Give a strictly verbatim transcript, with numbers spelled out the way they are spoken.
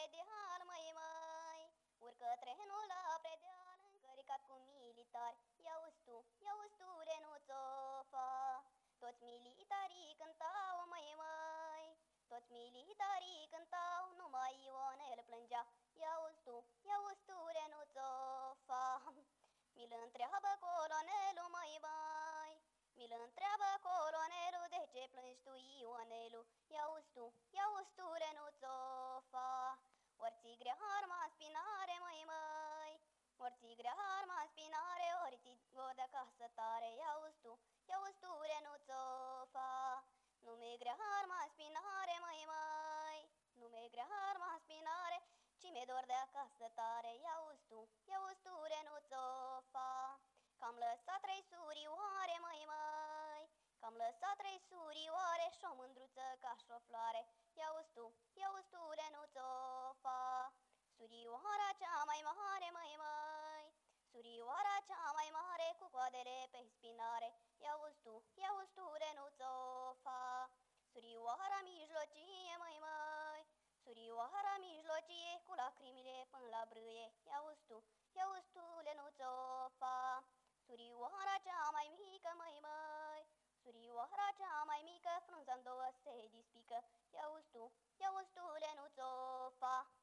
predeal, măi, măi. Urcă trenul la predeal, încăricat cu militari. Ia-uzi tu, ia-uzi tu, Renuțofa. Toți militarii cântau, măi, măi. Toți militarii cântau, numai Ionel plângea. Ia-uzi tu, ia-uzi tu, Renuțofa. Mi-l întreabă colonelul, măi, măi. Mi-l întreabă colonelul, de ce plângi tu, Ionelu? Ia-uzi tu, ia-uzi tu, Renuțofa. Ori ți grea arma în spinare, măi, măi. Ori ți grea arma în spinare, ori ți godă casă tare. Ia-uzi tu, ia-uzi tu, Renuțofa. Nu mi-e grea arma în spinare, măi, măi. Nu mi-e grea arma în spinare, ci mi-e dor de acasă tare. Ia-uzi tu, ia-uzi tu, Renuțofa. Că-am lăsat trei surioare, măi, măi. Că-am lăsat trei surioare și-o mândruță ca și-o floare. Ia-uzi tu, ia-uzi tu, Renuțofa. Surioara cea mai mare, măi, măi. Surioara cea mai mare cu coadele pe spinare. Ia-uzi tu, ia-uzi tu, Renuțofa. Surioara mijlocie, măi, măi. Surioara mijlocie cu lacrimile până la brâie. Ia-uzi tu, ia-uzi tu, Renuțofa. Surioara cea mai mică, măi, măi. Surioara cea mai mică, frunza-n două se dispică. Ia-uzi tu, ia-uzi tu, Renuțofa.